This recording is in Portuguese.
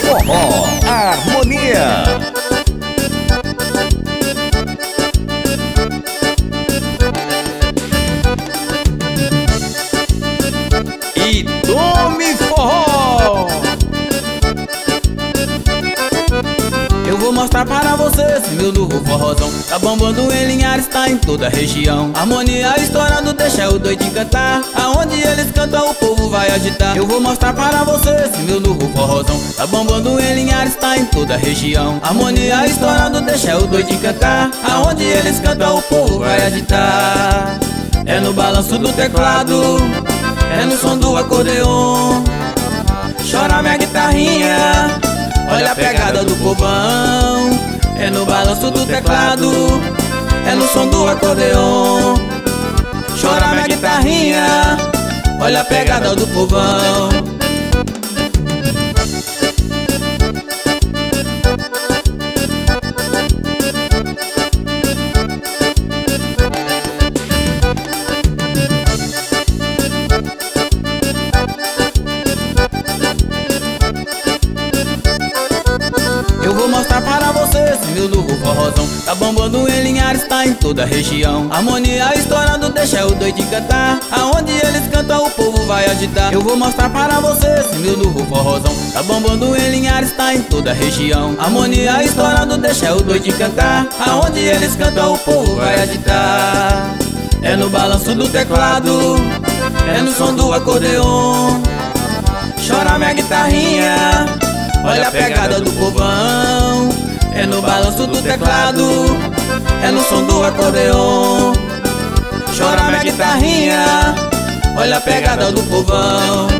Forró Harmonia. E tome forró! Eu vou mostrar para vocês meu novo forrozão. Tá bombando em Linhares, tá em toda a região. Harmonia estourando, deixa o doidinho cantar. Aonde eles cantam o povo vai agitar. Eu vou mostrar para vocês meu novo forrozão. Tá bombando em Linhares, tá em toda a região. Harmonia estourando, deixa o doidinho cantar. Aonde eles cantam o povo vai agitar. É no balanço do teclado, é no som do acordeon. Chora minha guitarrinha, olha a pegada do povão. É no balanço do teclado, é no som do acordeon. Chora minha guitarrinha, olha a pegada do povão. Eu vou mostrar para vocês meu novo forrozão. Tá bombando em Linhares, tá em toda a região. Harmonia estourando, deixa o doidinho cantar. Aonde eles cantam o povo vai agitar. Eu vou mostrar para vocês meu novo forrozão. Tá bombando em Linhares, tá em toda a região. Harmonia estourando, deixa o doidinho cantar. Aonde eles cantam o povo vai agitar. É no balanço do teclado, é no som do acordeon. Chora minha guitarrinha, olha a pegada do povão. É no balanço do teclado, é no som do acordeon. Chora minha guitarrinha, olha a pegada do povão.